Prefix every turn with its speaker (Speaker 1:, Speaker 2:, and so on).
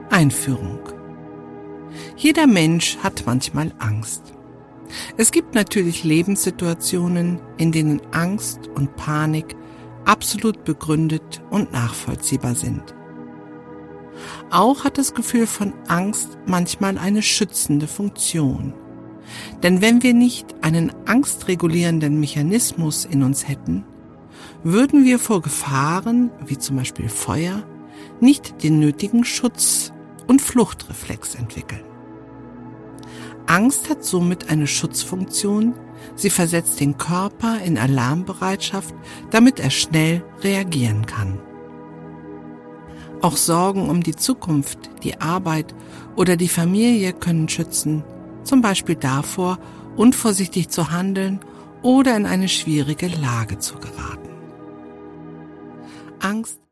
Speaker 1: Einführung. Jeder Mensch hat manchmal Angst. Es gibt natürlich Lebenssituationen, in denen Angst und Panik absolut begründet und nachvollziehbar sind. Auch hat das Gefühl von Angst manchmal eine schützende Funktion. Denn wenn wir nicht einen angstregulierenden Mechanismus in uns hätten, würden wir vor Gefahren, wie zum Beispiel Feuer, nicht den nötigen Schutz- und Fluchtreflex entwickeln. Angst hat somit eine Schutzfunktion, sie versetzt den Körper in Alarmbereitschaft, damit er schnell reagieren kann. Auch Sorgen um die Zukunft, die Arbeit oder die Familie können schützen, zum Beispiel davor, unvorsichtig zu handeln oder in eine schwierige Lage zu geraten. Angst